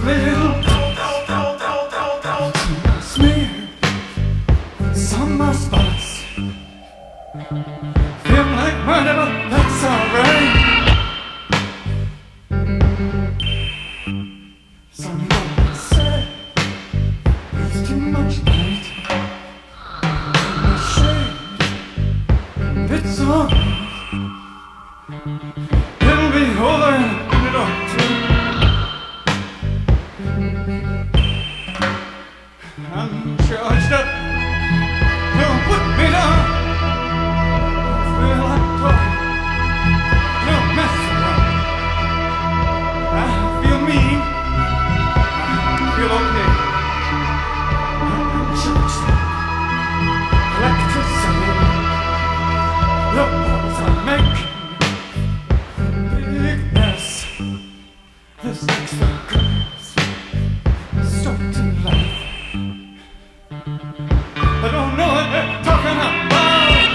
little smear summer spots. Feel like murder, but that's alright. Someone said there's too much light in the shade, and it's alright. It'll be over in a minute or two. I'm charged up. Don't put me down. I feel like talking. Don't mess around. I feel mean. I feel okay. I'm charged up. Electricity. The boys are making big mess. This makes the girls start to laugh. I don't know what they're talking about.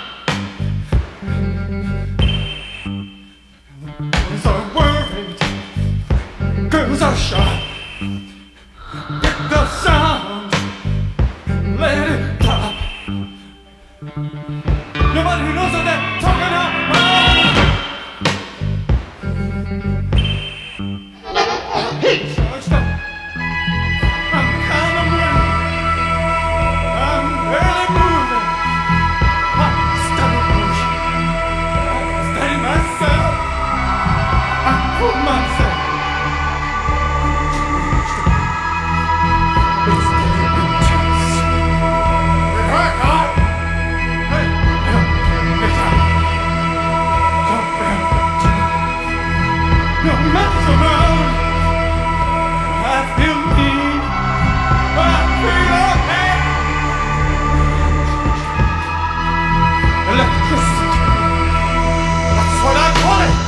The boys are worried, girls are shy. Pick the sound, let it pop. Nobody knows what they're talking about. Charged up. I'm kind of running. I'm barely moving. I study motion. I study myself. I prove myself. It's getting intense. It hurt, huh? Hey, it's out. Don't run. Don't mess around. I feel mean. I feel okay. Electricity. That's what I call it.